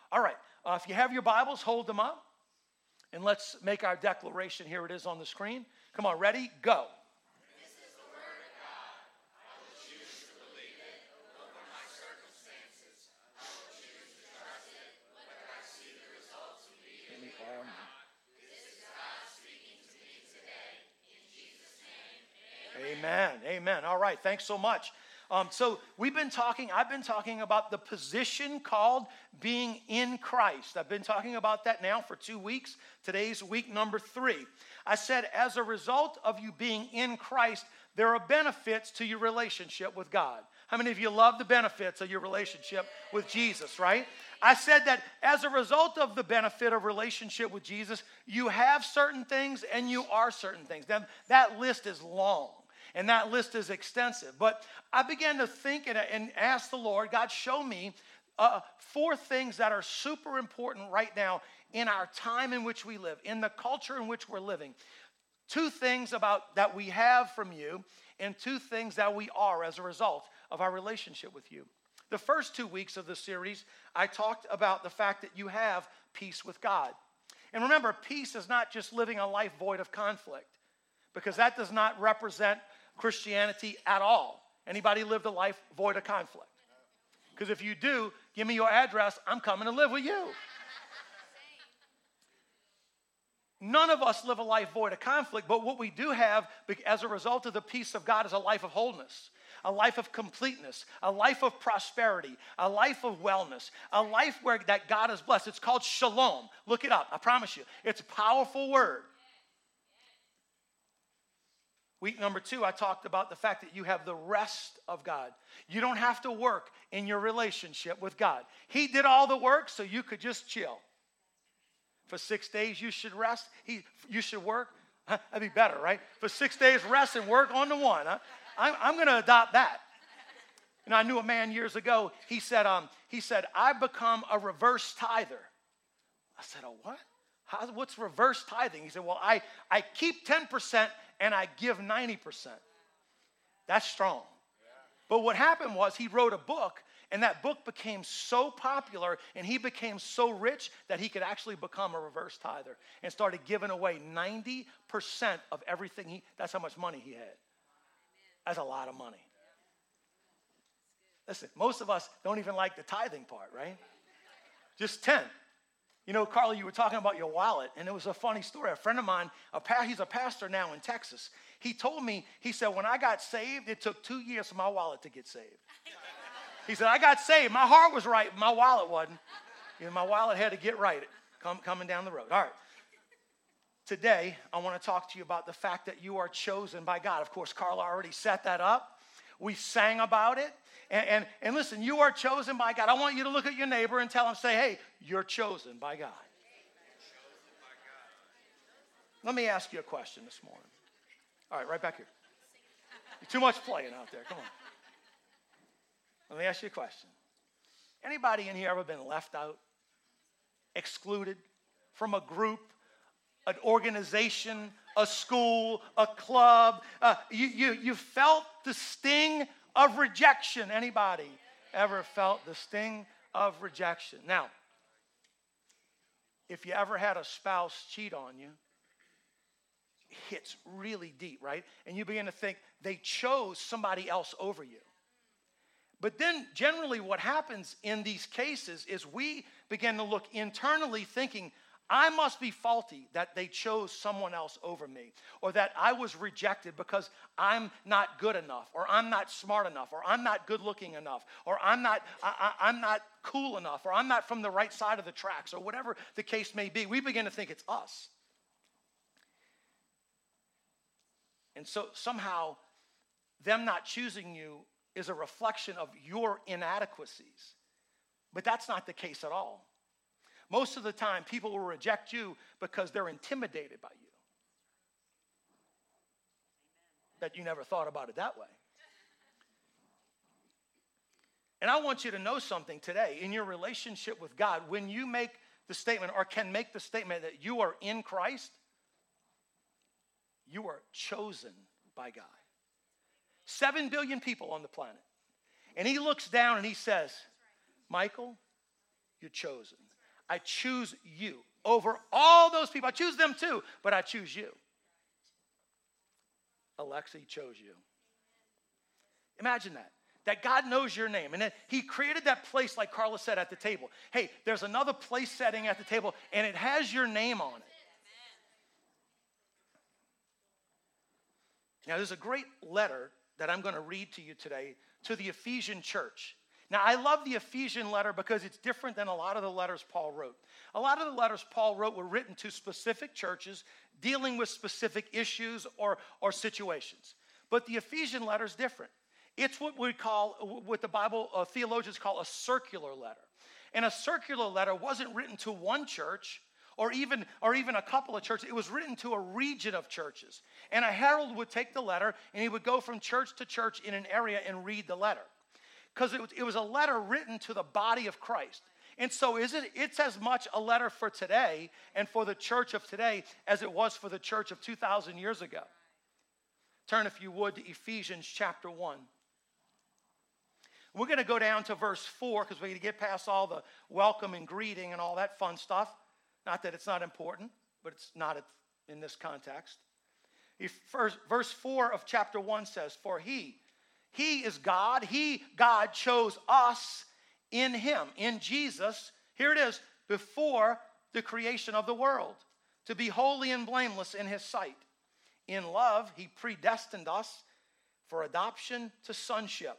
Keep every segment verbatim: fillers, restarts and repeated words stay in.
All right, uh, if you have your Bibles, hold them up. And let's make our declaration. Here it is on the screen. Come on, ready? Go. This is the word of God. I will choose to believe it over my circumstances. I will choose to trust it, whether I see the results immediately or not. This is God speaking to me today. In Jesus' name, amen. Amen. Amen. All right, thanks so much. Um, so we've been talking, I've been talking about the position called being in Christ. I've been talking about that now for two weeks. Today's week number three. I said as a result of you being in Christ, there are benefits to your relationship with God. How many of you love the benefits of your relationship with Jesus, right? I said that as a result of the benefit of relationship with Jesus, you have certain things and you are certain things. That, that list is long. And that list is extensive. But I began to think and, and ask the Lord, God, show me uh, four things that are super important right now in our time in which we live, in the culture in which we're living. Two things about that we have from you, and two things that we are as a result of our relationship with you. The first two weeks of the series, I talked about the fact that you have peace with God. And remember, peace is not just living a life void of conflict, because that does not represent Christianity at all. Anybody lived a life void of conflict? Because if you do, give me your address. I'm coming to live with you. None of us live a life void of conflict, but what we do have as a result of the peace of God is a life of wholeness, a life of completeness, a life of prosperity, a life of wellness, a life where that God is blessed. It's called shalom. Look it up. I promise you. It's a powerful word. Week number two, I talked about the fact that you have the rest of God. You don't have to work in your relationship with God. He did all the work so you could just chill. For six days, you should rest. He, you should work. Huh? That'd be better, right? For six days, rest and work on the one. Huh? I'm, I'm going to adopt that. You know, I knew a man years ago. He said, um, he said, I've become a reverse tither. I said, a what? How, what's reverse tithing? He said, well, I, I keep ten percent and I give ninety percent. That's strong. But what happened was he wrote a book, and that book became so popular, and he became so rich that he could actually become a reverse tither and started giving away ninety percent of everything he, that's how much money he had. That's a lot of money. Listen, most of us don't even like the tithing part, right? Just ten. You know, Carla, you were talking about your wallet, and it was a funny story. A friend of mine, a pa- he's a pastor now in Texas. He told me, he said, when I got saved, it took two years for my wallet to get saved. He said, I got saved. My heart was right, my wallet wasn't. You know, my wallet had to get right come, coming down the road. All right. Today, I want to talk to you about the fact that you are chosen by God. Of course, Carla already set that up. We sang about it. And, and, and listen, you are chosen by God. I want you to look at your neighbor and tell him, say, hey, you're chosen by God. Let me ask you a question this morning. All right, right back here. Too much playing out there. Come on. Let me ask you a question. Anybody in here ever been left out, excluded from a group, an organization, a school, a club? Uh, you, you, you felt the sting of rejection. Anybody ever felt the sting of rejection? Now, if you ever had a spouse cheat on you, it hits really deep, right? And you begin to think they chose somebody else over you. But then generally what happens in these cases is we begin to look internally thinking, I must be faulty that they chose someone else over me, or that I was rejected because I'm not good enough, or I'm not smart enough, or I'm not good looking enough, or I'm not, I, I, I'm not cool enough, or I'm not from the right side of the tracks, or whatever the case may be. We begin to think it's us. And so somehow them not choosing you is a reflection of your inadequacies. But that's not the case at all. Most of the time, people will reject you because they're intimidated by you. Bet you never thought about it that way. And I want you to know something today. In your relationship with God, when you make the statement or can make the statement that you are in Christ, you are chosen by God. Seven billion people on the planet. And he looks down and he says, Michael, you're chosen. I choose you. Over all those people, I choose them too, but I choose you. Alexa, he chose you. Imagine that. That God knows your name. And that he created that place, like Carla said, at the table. Hey, there's another place setting at the table, and it has your name on it. Now, there's a great letter that I'm going to read to you today to the Ephesian church. Now, I love the Ephesian letter because it's different than a lot of the letters Paul wrote. A lot of the letters Paul wrote were written to specific churches dealing with specific issues or, or situations. But the Ephesian letter is different. It's what we call, what the Bible uh, theologians call a circular letter. And a circular letter wasn't written to one church or even, or even a couple of churches. It was written to a region of churches. And a herald would take the letter, and he would go from church to church in an area and read the letter. Because it was, it was a letter written to the body of Christ. And so is it, it's as much a letter for today and for the church of today as it was for the church of two thousand years ago. Turn, if you would, to Ephesians chapter one. We're going to go down to verse four because we're going to get past all the welcome and greeting and all that fun stuff. Not that it's not important, but it's not in this context. First, verse four of chapter one says, for he, he is God. He, God, chose us in him, in Jesus. Here it is, before the creation of the world, to be holy and blameless in his sight. In love, he predestined us for adoption to sonship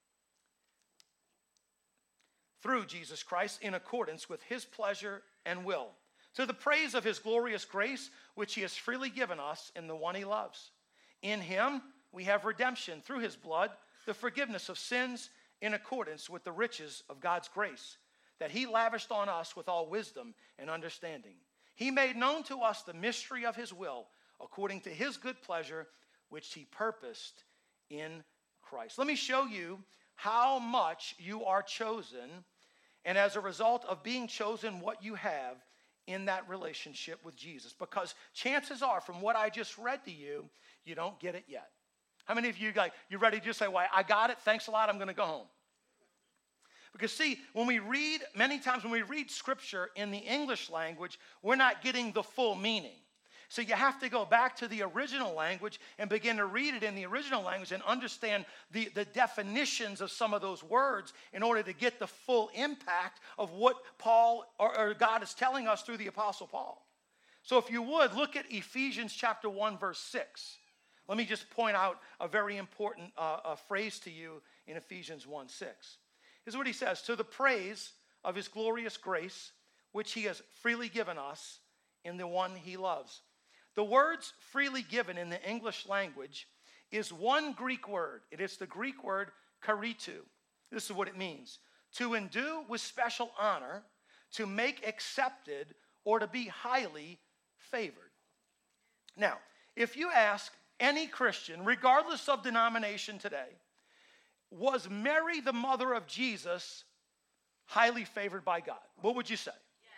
through Jesus Christ in accordance with his pleasure and will, to the praise of his glorious grace, which he has freely given us in the one he loves. In him we have redemption through his blood, the forgiveness of sins in accordance with the riches of God's grace, that he lavished on us with all wisdom and understanding. He made known to us the mystery of his will, according to his good pleasure, which he purposed in Christ. Let me show you how much you are chosen, and as a result of being chosen, what you have in that relationship with Jesus. Because chances are, from what I just read to you, you don't get it yet. How many of you, like, you ready to just say, well, I got it, thanks a lot, I'm going to go home? Because see, when we read, many times when we read scripture in the English language, we're not getting the full meaning. So you have to go back to the original language and begin to read it in the original language and understand the, the definitions of some of those words in order to get the full impact of what Paul or, or God is telling us through the Apostle Paul. So if you would, look at Ephesians chapter one, verse six. Let me just point out a very important uh, a phrase to you in Ephesians one, six. This is what he says, to the praise of his glorious grace, which he has freely given us in the one he loves. The words freely given in the English language is one Greek word. It is the Greek word charitou. This is what it means. To endue with special honor, to make accepted, or to be highly favored. Now, if you ask any Christian, regardless of denomination today, was Mary, the mother of Jesus, highly favored by God? What would you say?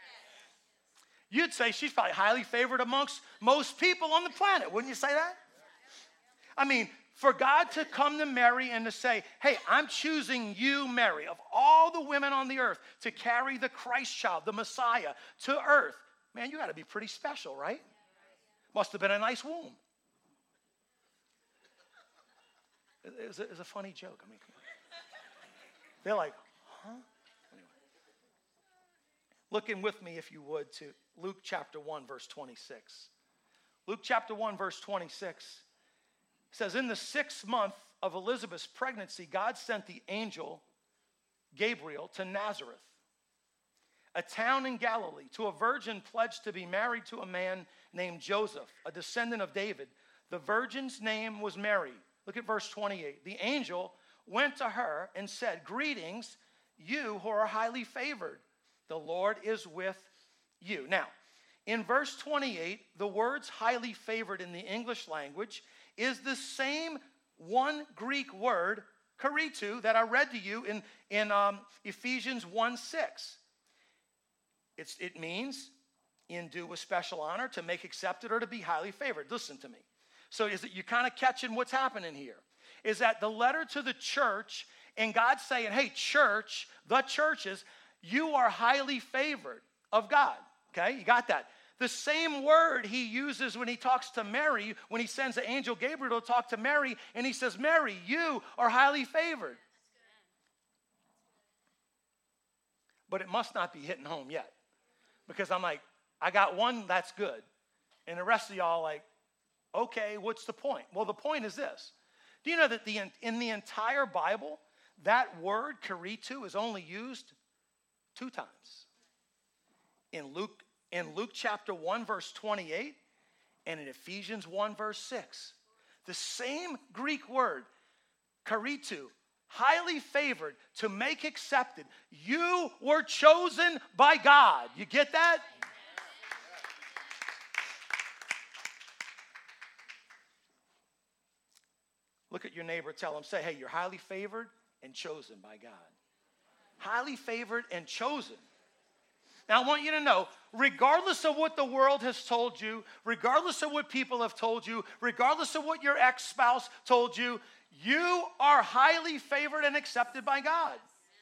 You'd say she's probably highly favored amongst most people on the planet. Wouldn't you say that? I mean, for God to come to Mary and to say, hey, I'm choosing you, Mary, of all the women on the earth, to carry the Christ child, the Messiah, to earth. Man, you got to be pretty special, right? Must have been a nice womb. It was a, it was a funny joke. I mean, come on. They're like, huh? Anyway. Looking with me, if you would, to Luke chapter one, verse twenty-six. Luke chapter one, verse twenty-six says, in the sixth month of Elizabeth's pregnancy, God sent the angel Gabriel to Nazareth, a town in Galilee, to a virgin pledged to be married to a man named Joseph, a descendant of David. The virgin's name was Mary. Look at verse twenty-eight. The angel went to her and said, greetings, you who are highly favored. The Lord is with you. Now, in verse twenty-eight, the words highly favored in the English language is the same one Greek word, charitou, that I read to you in, in um, Ephesians one, six. It's, it means endue with special honor, to make accepted, or to be highly favored. Listen to me. So is it you kind of catching what's happening here? Is that the letter to the church, and God's saying, hey, church, the churches, you are highly favored. of God. Okay, you got that? The same word he uses when he talks to Mary, when he sends the angel Gabriel to talk to Mary, and he says, Mary, you are highly favored. But it must not be hitting home yet. Because I'm like, I got one that's good. And the rest of y'all like, okay, what's the point? Well, the point is this. Do you know that the in the entire Bible, that word, karitu, is only used two times? In Luke, in Luke chapter one, verse twenty-eight, and in Ephesians one, verse six. The same Greek word, karitu, highly favored, to make accepted. You were chosen by God. You get that? Look at your neighbor, tell him, say, hey, you're highly favored and chosen by God. Highly favored and chosen. Now, I want you to know, regardless of what the world has told you, regardless of what people have told you, regardless of what your ex-spouse told you, you are highly favored and accepted by God.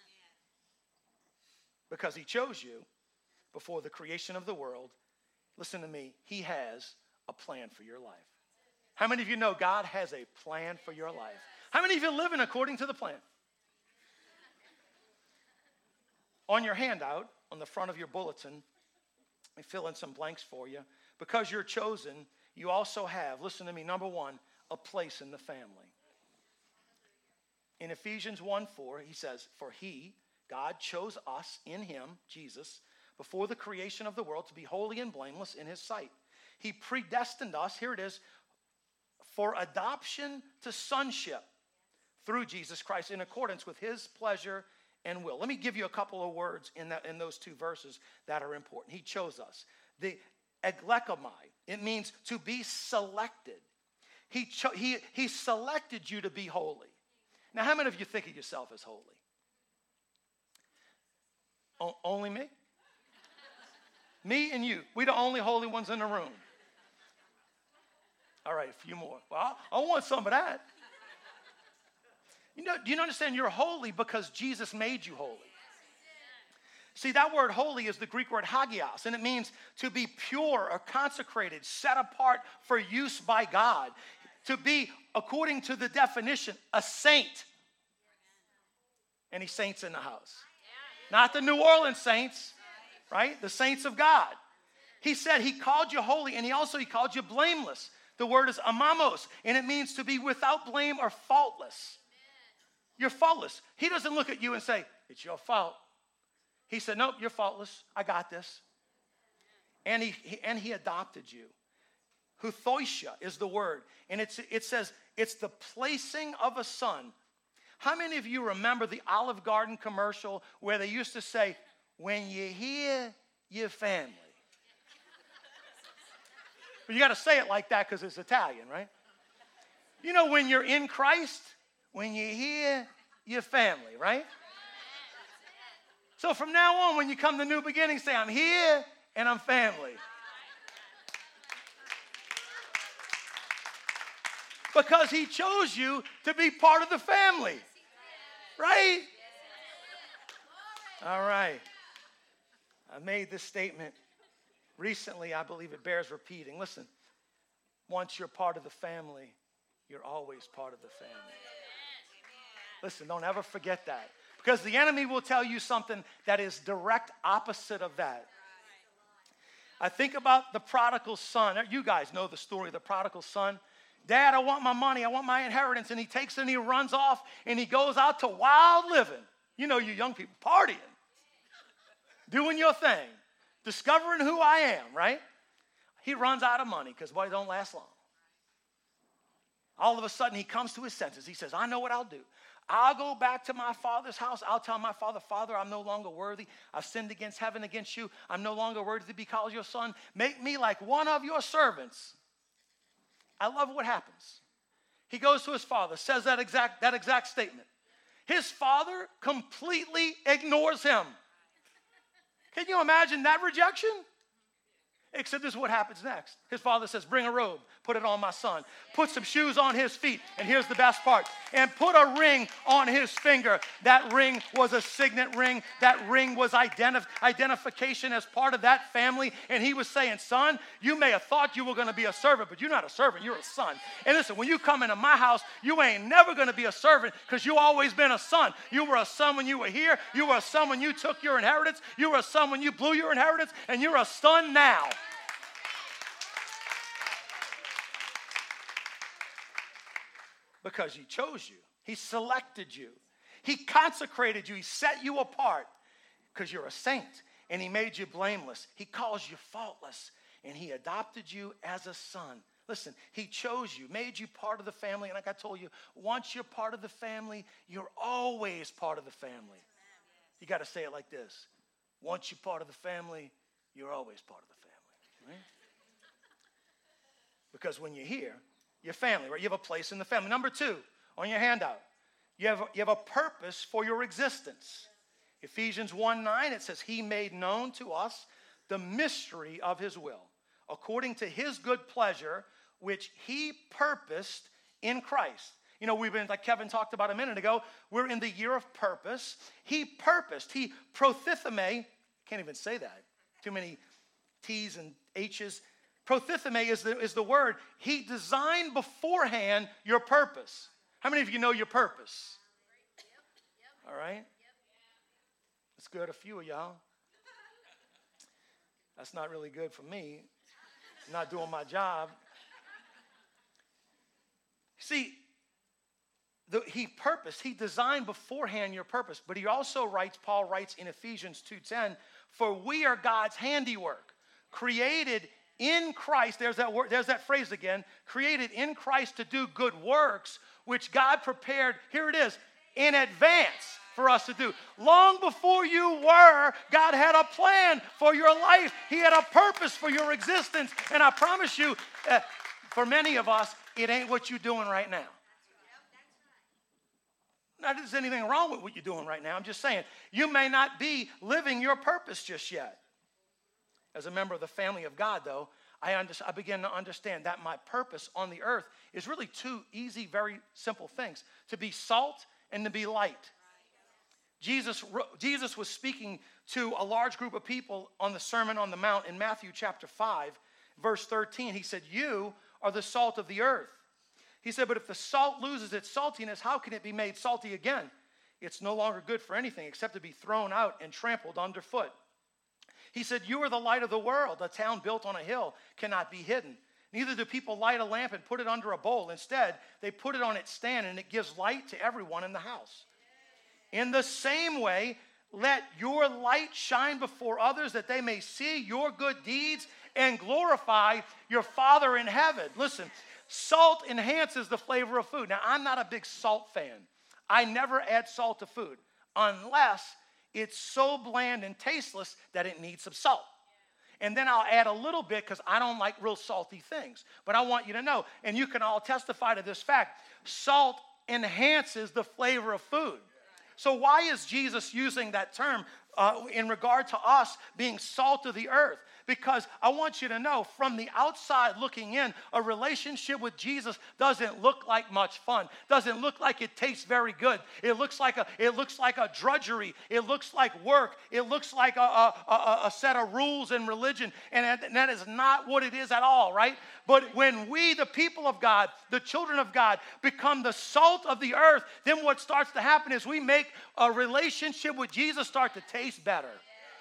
Because he chose you before the creation of the world. Listen to me, he has a plan for your life. How many of you know God has a plan for your life? How many of you living according to the plan? On your handout, on the front of your bulletin, let me fill in some blanks for you. Because you're chosen, you also have, listen to me, number one, a place in the family. In Ephesians one four, he says, for he, God, chose us in him, Jesus, before the creation of the world to be holy and blameless in his sight. He predestined us, here it is, for adoption to sonship through Jesus Christ in accordance with his pleasure and will. Let me give you a couple of words in, that, in those two verses that are important. He chose us. The eglekomai, it means to be selected. He, cho- he, he selected you to be holy. Now, how many of you think of yourself as holy? O- only me? Me and you. We're the only holy ones in the room. All right, a few more. Well, I want some of that. You know, do you understand you're holy because Jesus made you holy? See, that word holy is the Greek word hagios, and it means to be pure or consecrated, set apart for use by God. To be, according to the definition, a saint. Any saints in the house? Not the New Orleans saints, right? The saints of God. He said he called you holy, and he also he called you blameless. The word is amamos, and it means to be without blame or faultless. You're faultless. He doesn't look at you and say, it's your fault. He said, nope, you're faultless. I got this. And he, he and he adopted you. Huthoisha is the word, and it's, it says it's the placing of a son. How many of you remember the Olive Garden commercial where they used to say, when you hear your family? You got to say it like that because it's Italian, right? You know, when you're in Christ, when you hear your family, right? So from now on, when you come to New Beginnings, say, I'm here and I'm family. Because he chose you to be part of the family, right? All right. I made this statement recently. I believe it bears repeating. Listen, once you're part of the family, you're always part of the family. Listen, don't ever forget that. Because the enemy will tell you something that is direct opposite of that. I think about the prodigal son. You guys know the story of the prodigal son. Dad, I want my money. I want my inheritance. And he takes it and he runs off and he goes out to wild living. You know, you young people, partying, doing your thing, discovering who I am, right? He runs out of money because, boy, it don't last long. All of a sudden, he comes to his senses. He says, I know what I'll do. I'll go back to my father's house. I'll tell my father, Father, I'm no longer worthy. I've sinned against heaven, against you. I'm no longer worthy to be called your son. Make me like one of your servants. I love what happens. He goes to his father, says that exact, that exact statement. His father completely ignores him. Can you imagine that rejection? Except this is what happens next. His father says, bring a robe, put it on my son. Put some shoes on his feet, and here's the best part. And put a ring on his finger. That ring was a signet ring. That ring was identif- identification as part of that family. And he was saying, son, you may have thought you were going to be a servant, but you're not a servant, you're a son. And listen, when you come into my house, you ain't never going to be a servant because you always been a son. You were a son when you were here. You were a son when you took your inheritance. You were a son when you blew your inheritance. And you're a son now. Because he chose you. He selected you. He consecrated you. He set you apart because you're a saint. And he made you blameless. He calls you faultless. And he adopted you as a son. Listen, he chose you, made you part of the family. And like I told you, once you're part of the family, you're always part of the family. You got to say it like this. Once you're part of the family, you're always part of the family. Right? Because when you're here, your family, right? You have a place in the family. Number two, on your handout, you have, you have a purpose for your existence. Ephesians one nine, it says, he made known to us the mystery of his will, according to his good pleasure, which he purposed in Christ. You know, we've been, like Kevin talked about a minute ago, we're in the year of purpose. He purposed, he prothitheme, can't even say that, too many T's and H's. Prothitheme is the, is the word. He designed beforehand your purpose. How many of you know your purpose? All right. That's good, a few of y'all. That's not really good for me. I'm not doing my job. See, the, he purposed, he designed beforehand your purpose. But he also writes, Paul writes in Ephesians two ten, for we are God's handiwork, created in Christ, there's that word, there's that phrase again, created in Christ to do good works, which God prepared, here it is, in advance for us to do. Long before you were, God had a plan for your life. He had a purpose for your existence. And I promise you, uh, for many of us, it ain't what you're doing right now. Not that there's anything wrong with what you're doing right now. I'm just saying, you may not be living your purpose just yet. As a member of the family of God, though, I, under, I begin to understand that my purpose on the earth is really two easy, very simple things. To be salt and to be light. Jesus, Jesus was speaking to a large group of people on the Sermon on the Mount in Matthew chapter five, verse thirteen. He said, you are the salt of the earth. He said, but if the salt loses its saltiness, how can it be made salty again? It's no longer good for anything except to be thrown out and trampled underfoot. He said, you are the light of the world. A town built on a hill cannot be hidden. Neither do people light a lamp and put it under a bowl. Instead, they put it on its stand, and it gives light to everyone in the house. In the same way, let your light shine before others that they may see your good deeds and glorify your Father in heaven. Listen, salt enhances the flavor of food. Now, I'm not a big salt fan. I never add salt to food unless it's so bland and tasteless that it needs some salt. And then I'll add a little bit because I don't like real salty things. But I want you to know, and you can all testify to this fact, salt enhances the flavor of food. So why is Jesus using that term uh, in regard to us being salt of the earth? Because I want you to know, from the outside looking in, a relationship with Jesus doesn't look like much fun. Doesn't look like it tastes very good. It looks like a, it looks like a drudgery. It looks like work. It looks like a, a, a, a set of rules and religion. And that is not what it is at all, right? But when we, the people of God, the children of God, become the salt of the earth, then what starts to happen is we make a relationship with Jesus start to taste better.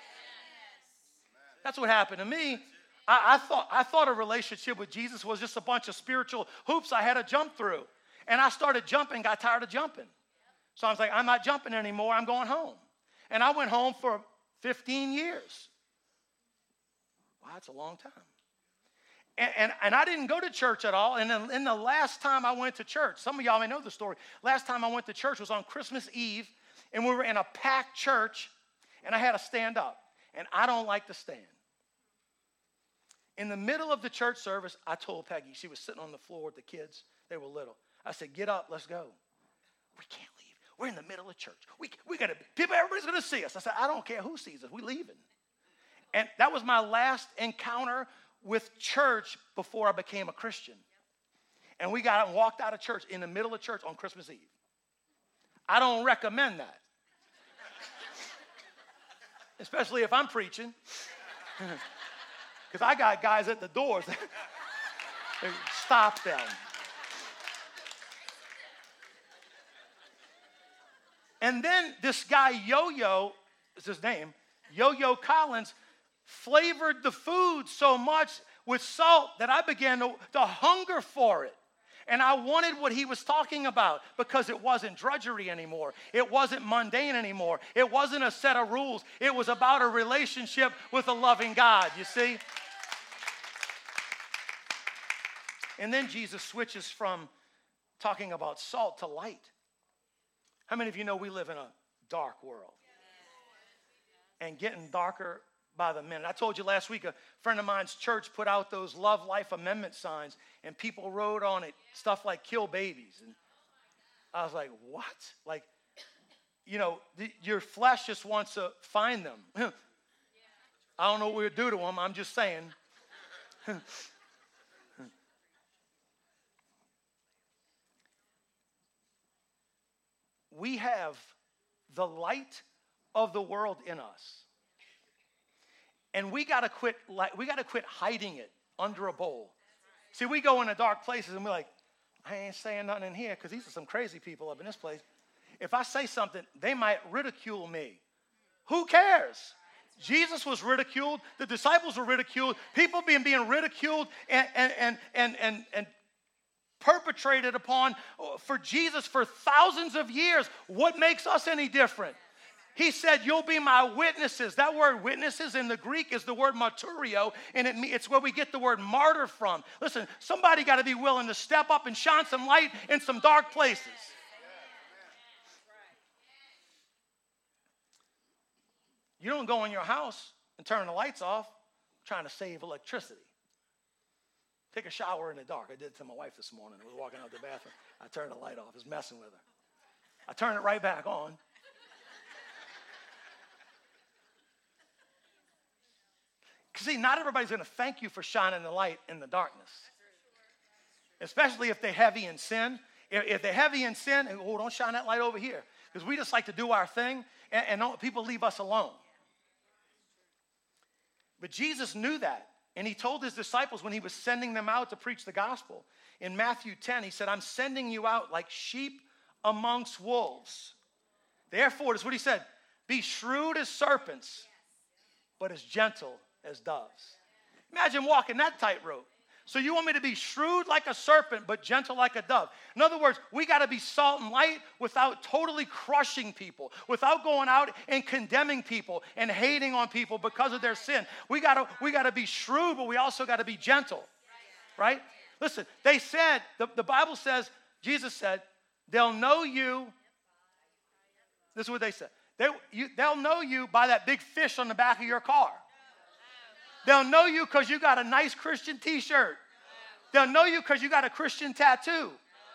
That's what happened to me. I, I, thought, I thought a relationship with Jesus was just a bunch of spiritual hoops I had to jump through. And I started jumping, got tired of jumping. So I was like, I'm not jumping anymore, I'm going home. And I went home for fifteen years. Wow, that's a long time. And, and, and I didn't go to church at all. And then, and the last time I went to church, some of y'all may know the story. Last time I went to church was on Christmas Eve. And we were in a packed church. And I had to stand up. And I don't like to stand. In the middle of the church service, I told Peggy, she was sitting on the floor with the kids. They were little. I said, get up, let's go. We can't leave. We're in the middle of church. We, we gotta, people, everybody's going to see us. I said, I don't care who sees us. We're leaving. And that was my last encounter with church before I became a Christian. And we got out and walked out of church in the middle of church on Christmas Eve. I don't recommend that. Especially if I'm preaching. Because I got guys at the doors. Stop them. And then this guy, Yo-Yo, is his name, Yo-Yo Collins, flavored the food so much with salt that I began to, to hunger for it. And I wanted what he was talking about because it wasn't drudgery anymore. It wasn't mundane anymore. It wasn't a set of rules. It was about a relationship with a loving God, you see? And then Jesus switches from talking about salt to light. How many of you know we live in a dark world? And getting darker by the minute. I told you last week, a friend of mine's church put out those Love Life Amendment signs, and people wrote on it stuff like kill babies. And I was like, what? Like, you know, the, your flesh just wants to find them. I don't know what we'll do to them. I'm just saying. We have the light of the world in us. And we got to quit we got to quit hiding it under a bowl. See, we go into dark places and we're like, I ain't saying nothing in here because these are some crazy people up in this place. If I say something, they might ridicule me. Who cares? Jesus was ridiculed. The disciples were ridiculed. People being being ridiculed and and and and and, and perpetrated upon for Jesus for thousands of years. What makes us any different? He said, you'll be my witnesses. That word witnesses in the Greek is the word martyrio, and it, it's where we get the word martyr from. Listen, somebody got to be willing to step up and shine some light in some dark places. You don't go in your house and turn the lights off trying to save electricity. Take a shower in the dark. I did it to my wife this morning. I was walking out the bathroom. I turned the light off. I was messing with her. I turned it right back on. See, not everybody's going to thank you for shining the light in the darkness. Especially if they're heavy in sin. If, if they're heavy in sin, oh, don't shine that light over here. Because we just like to do our thing, and, and don't, people leave us alone. But Jesus knew that. And he told his disciples when he was sending them out to preach the gospel. In Matthew ten, he said, I'm sending you out like sheep amongst wolves. Therefore, this is what he said, be shrewd as serpents, but as gentle as doves. Imagine walking that tightrope. So you want me to be shrewd like a serpent, but gentle like a dove. In other words, we got to be salt and light without totally crushing people, without going out and condemning people and hating on people because of their sin. We got to we got to be shrewd, but we also got to be gentle, right? Listen, they said, the, the Bible says, Jesus said, they'll know you. This is what they said. They, you, they'll know you by that big fish on the back of your car. They'll know you because you got a nice Christian t-shirt. They'll know you because you got a Christian tattoo.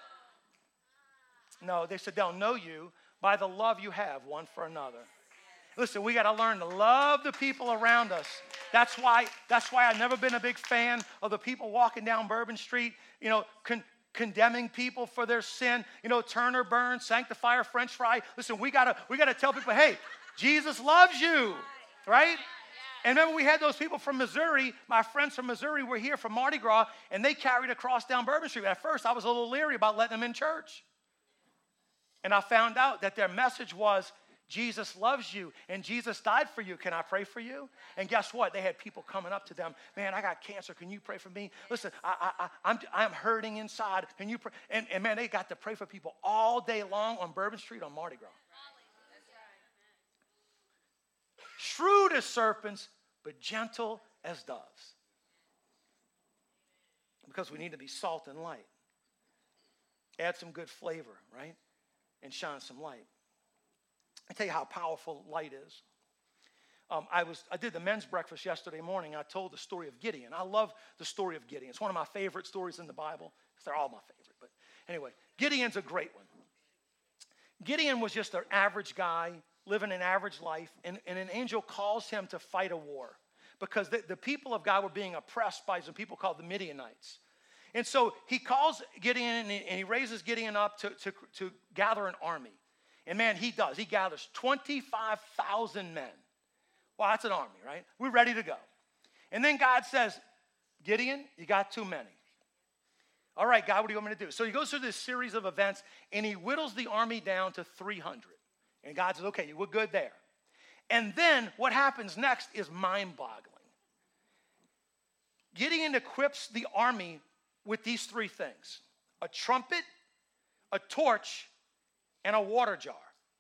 No, they said they'll know you by the love you have one for another. Listen, we got to learn to love the people around us. That's why, that's why I've never been a big fan of the people walking down Bourbon Street, you know, con- condemning people for their sin. You know, Turner Burns, Sanctifier, French Fry. Listen, we got to we got to tell people, hey, Jesus loves you, right? And remember, we had those people from Missouri. My friends from Missouri were here from Mardi Gras, and they carried a cross down Bourbon Street. At first, I was a little leery about letting them in church. And I found out that their message was, Jesus loves you, and Jesus died for you. Can I pray for you? And guess what? They had people coming up to them. Man, I got cancer. Can you pray for me? Listen, I, I, I, I'm, I'm hurting inside. Can you pray? And, and, man, they got to pray for people all day long on Bourbon Street on Mardi Gras. Shrewd as serpents, but gentle as doves. Because we need to be salt and light. Add some good flavor, right? And shine some light. I tell you how powerful light is. Um, I was I did the men's breakfast yesterday morning. I told the story of Gideon. I love the story of Gideon. It's one of my favorite stories in the Bible. They're all my favorite. But anyway, Gideon's a great one. Gideon was just an average guy living an average life, and, and an angel calls him to fight a war. because the, the people of God were being oppressed by some people called the Midianites. And so he calls Gideon and he, and he raises Gideon up to, to, to gather an army. And man, he does. He gathers twenty-five thousand men. Wow, that's an army, right? We're ready to go. And then God says, Gideon, you got too many. All right, God, what do you want me to do? So he goes through this series of events, and he whittles the army down to three hundred. And God says, okay, we're good there. And then what happens next is mind-boggling. Gideon equips the army with these three things: a trumpet, a torch, and a water jar.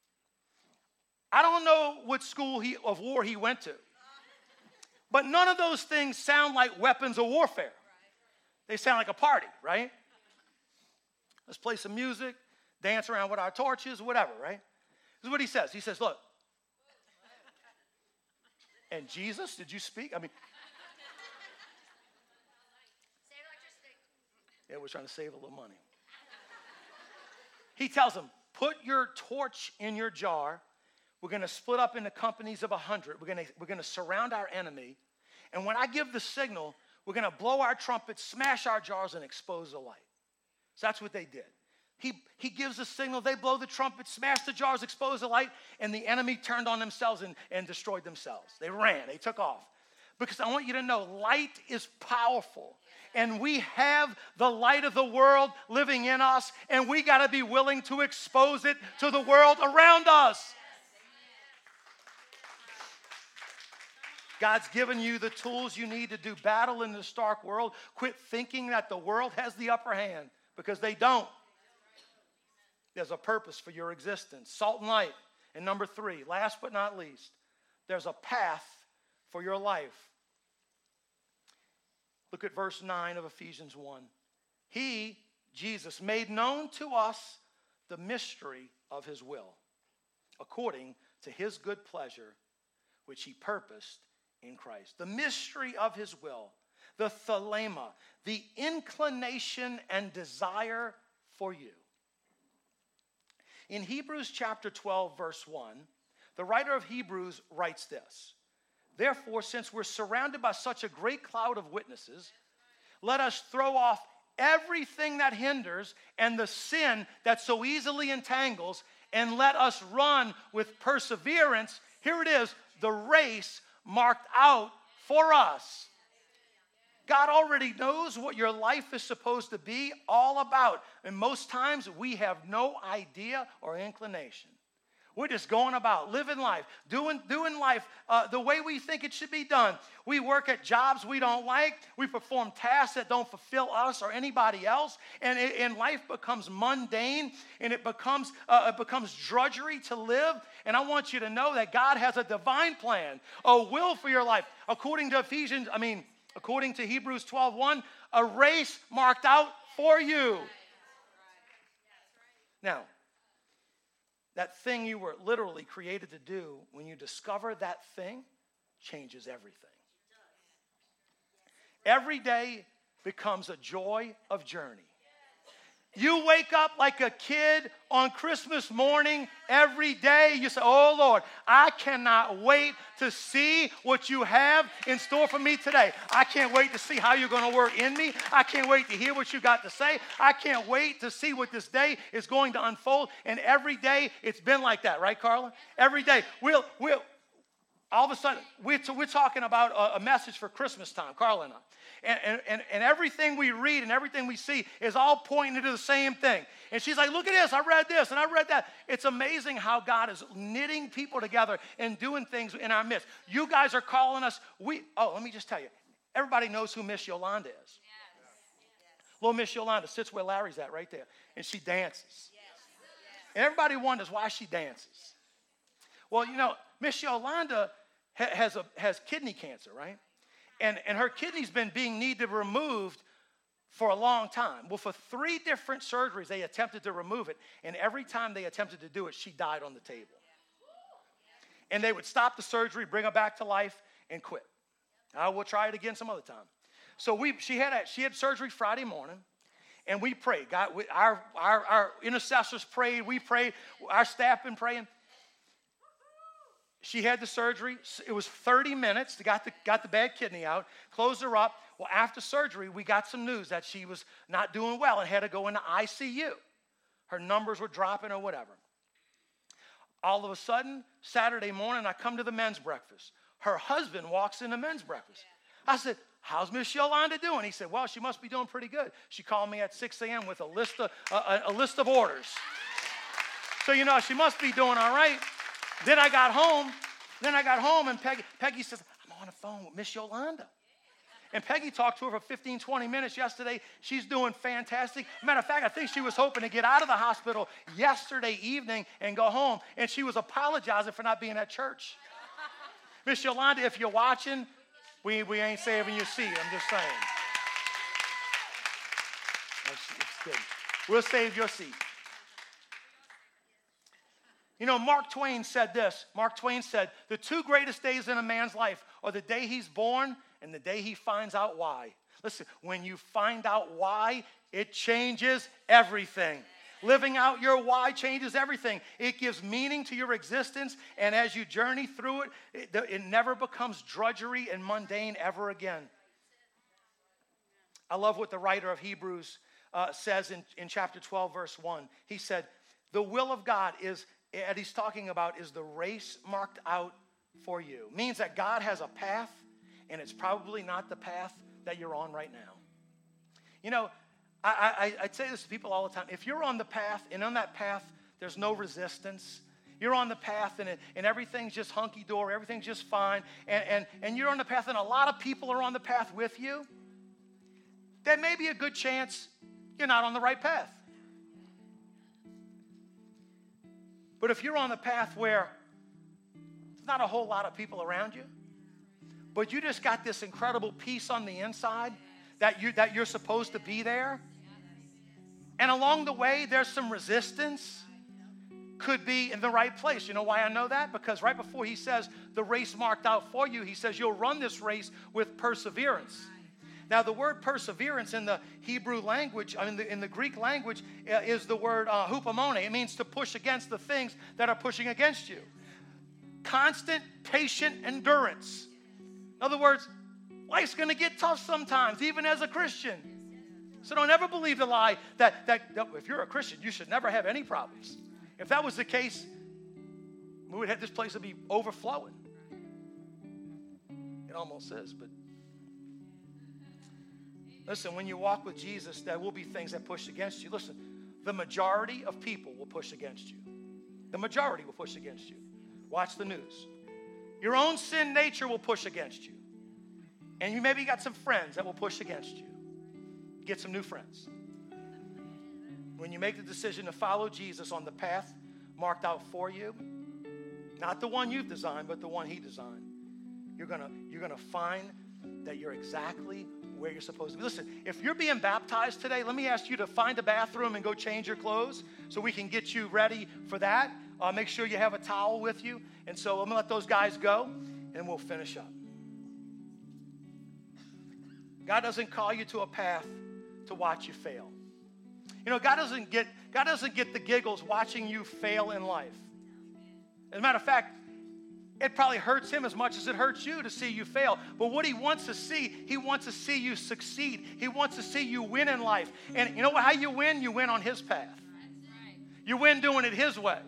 I don't know what school he, of war he went to, but none of those things sound like weapons of warfare. They sound like a party, right? Let's play some music, dance around with our torches, whatever, right? This is what he says. He says, look, and Jesus, did you speak? I mean, yeah, we're trying to save a little money. He tells them, put your torch in your jar. We're going to split up into companies of a hundred. We're going to we're going to surround our enemy. And when I give the signal, we're going to blow our trumpets, smash our jars, and expose the light. So that's what they did. He, he gives the signal. They blow the trumpet, smash the jars, expose the light, and the enemy turned on themselves and, and destroyed themselves. They ran. They took off. Because I want you to know, light is powerful. And we have the light of the world living in us, and we got to be willing to expose it to the world around us. God's given you the tools you need to do battle in this dark world. Quit thinking that the world has the upper hand, because they don't. There's a purpose for your existence. Salt and light. And number three, last but not least, there's a path for your life. Look at verse nine of Ephesians one. He, Jesus, made known to us the mystery of his will, according to his good pleasure, which he purposed in Christ. The mystery of his will, the thelema, the inclination and desire for you. In Hebrews chapter twelve, verse one, the writer of Hebrews writes this: therefore, since we're surrounded by such a great cloud of witnesses, let us throw off everything that hinders and the sin that so easily entangles, and let us run with perseverance, here it is, the race marked out for us. God already knows what your life is supposed to be all about. And most times we have no idea or inclination. We're just going about, living life, doing, doing life uh, the way we think it should be done. We work at jobs we don't like. We perform tasks that don't fulfill us or anybody else. And, it, and life becomes mundane, and it becomes, uh, it becomes drudgery to live. And I want you to know that God has a divine plan, a will for your life. According to Ephesians, I mean, according to Hebrews twelve one, a race marked out for you. Now, that thing you were literally created to do, when you discover that thing, changes everything. Every day becomes a joy of journey. You wake up like a kid on Christmas morning every day. You say, oh, Lord, I cannot wait to see what you have in store for me today. I can't wait to see how you're going to work in me. I can't wait to hear what you got to say. I can't wait to see what this day is going to unfold. And every day it's been like that, right, Carla? Every day. We'll, we'll, all of a sudden, we're, we're talking about a, a message for Christmas time, Carla and I. And, and, and everything we read and everything we see is all pointing to the same thing. And she's like, look at this, I read this and I read that. It's amazing how God is knitting people together and doing things in our midst. You guys are calling us, we, oh, let me just tell you, everybody knows who Miss Yolanda is. Yes. Little Miss Yolanda sits where Larry's at right there, and she dances. Yes. And everybody wonders why she dances. Well, you know, Miss Yolanda ha- has, a, has kidney cancer, right? And, and her kidney's been being needed removed for a long time. Well, for three different surgeries, they attempted to remove it. And every time they attempted to do it, she died on the table. And they would stop the surgery, bring her back to life, and quit. I will try it again some other time. So we, she, had a, she had surgery Friday morning, and we prayed. God, we, our, our, our intercessors prayed. We prayed. Our staff been praying. She had the surgery. It was thirty minutes. They got the, got the bad kidney out, closed her up. Well, after surgery, we got some news that she was not doing well and had to go into I C U. Her numbers were dropping or whatever. All of a sudden, Saturday morning, I come to the men's breakfast. Her husband walks into men's breakfast. I said, how's Miss Yolanda doing? He said, well, she must be doing pretty good. She called me at six a.m. with a list of, uh, a, a list of orders. So, you know, she must be doing all right. Then I got home. Then I got home, and Peggy, Peggy says, I'm on the phone with Miss Yolanda. And Peggy talked to her for fifteen, twenty minutes yesterday. She's doing fantastic. Matter of fact, I think she was hoping to get out of the hospital yesterday evening and go home. And she was apologizing for not being at church. Miss Yolanda, if you're watching, we, we ain't saving your seat. I'm just saying. It's good. We'll save your seat. You know, Mark Twain said this. Mark Twain said, the two greatest days in a man's life are the day he's born and the day he finds out why. Listen, when you find out why, it changes everything. Living out your why changes everything. It gives meaning to your existence, and as you journey through it, it, it never becomes drudgery and mundane ever again. I love what the writer of Hebrews uh, says in, in chapter twelve, verse one. He said, the will of God is, and he's talking about, is the race marked out for you. Means that God has a path, and it's probably not the path that you're on right now. You know, I, I, I say this to people all the time. If you're on the path, and on that path, there's no resistance. You're on the path, and, it, and everything's just hunky-dory, everything's just fine, and, and, and you're on the path, and a lot of people are on the path with you, there may be a good chance you're not on the right path. But if you're on the path where there's not a whole lot of people around you, but you just got this incredible peace on the inside that, you, that you're supposed to be there, and along the way there's some resistance, could be in the right place. You know why I know that? Because right before he says the race marked out for you, he says you'll run this race with perseverance. Now, the word perseverance in the Hebrew language, I mean, the, in the Greek language, uh, is the word uh, hupomone. It means to push against the things that are pushing against you. Constant, patient endurance. In other words, life's going to get tough sometimes, even as a Christian. So don't ever believe the lie that, that, that if you're a Christian, you should never have any problems. If that was the case, we would have this place would be overflowing. It almost is, but listen, when you walk with Jesus, there will be things that push against you. Listen, the majority of people will push against you. The majority will push against you. Watch the news. Your own sin nature will push against you. And you maybe got some friends that will push against you. Get some new friends. When you make the decision to follow Jesus on the path marked out for you, not the one you've designed, but the one he designed, you're gonna, you're gonna find that you're exactly where you're supposed to be. Listen, if you're being baptized today, let me ask you to find a bathroom and go change your clothes so we can get you ready for that. Uh, make sure you have a towel with you. And so I'm going to let those guys go, and we'll finish up. God doesn't call you to a path to watch you fail. You know, God doesn't get, God doesn't get the giggles watching you fail in life. As a matter of fact, it probably hurts him as much as it hurts you to see you fail. But what he wants to see, he wants to see you succeed. He wants to see you win in life. And you know how you win? You win on his path. You win doing it his way.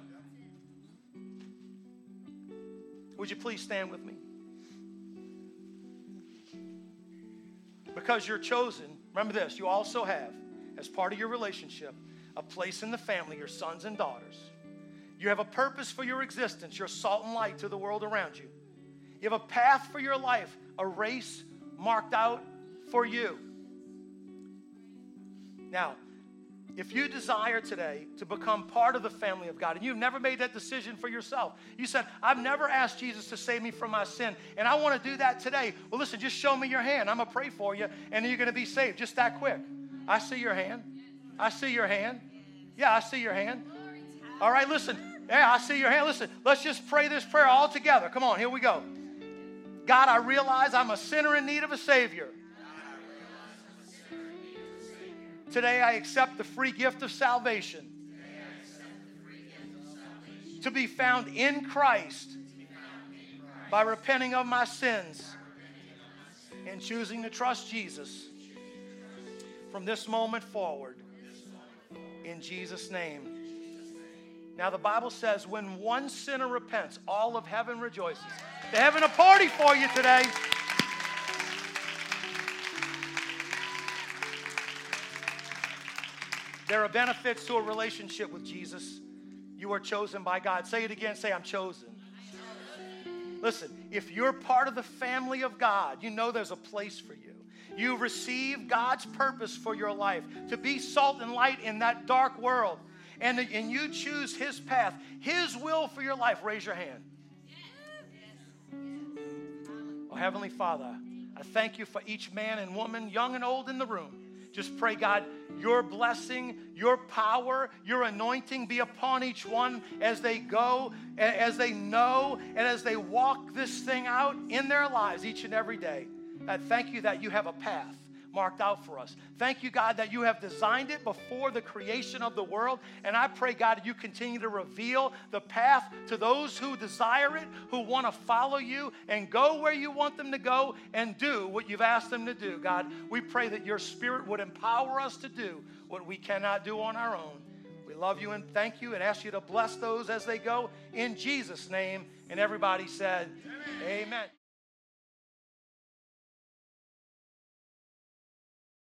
Would you please stand with me? Because you're chosen, remember this, you also have, as part of your relationship, a place in the family, your sons and daughters. You have a purpose for your existence. You're salt and light to the world around you. You have a path for your life, a race marked out for you. Now, if you desire today to become part of the family of God, and you've never made that decision for yourself, you said, I've never asked Jesus to save me from my sin, and I want to do that today. Well, listen, just show me your hand. I'm going to pray for you, and you're going to be saved just that quick. I see your hand. I see your hand. Yeah, I see your hand. All right, listen. Yeah, I see your hand. Listen, let's just pray this prayer all together. Come on, here we go. God, I realize I'm a sinner in need of a Savior. Today I accept the free gift of salvation to be found in Christ by repenting of my sins and choosing to trust Jesus from this moment forward. In Jesus' name. Now the Bible says when one sinner repents, all of heaven rejoices. They're having a party for you today. There are benefits to a relationship with Jesus. You are chosen by God. Say it again. Say, I'm chosen. Listen, if you're part of the family of God, you know there's a place for you. You receive God's purpose for your life to be salt and light in that dark world. And, and you choose His path, His will for your life. Raise your hand. Oh, Heavenly Father, I thank you for each man and woman, young and old in the room. Just pray, God, your blessing, your power, your anointing be upon each one as they go, as they know, and as they walk this thing out in their lives each and every day. God, thank you that you have a path marked out for us. Thank you, God, that you have designed it before the creation of the world. And I pray, God, that you continue to reveal the path to those who desire it, who want to follow you and go where you want them to go and do what you've asked them to do. God, we pray that your Spirit would empower us to do what we cannot do on our own. We love you and thank you and ask you to bless those as they go in Jesus' name. And everybody said, amen. Amen.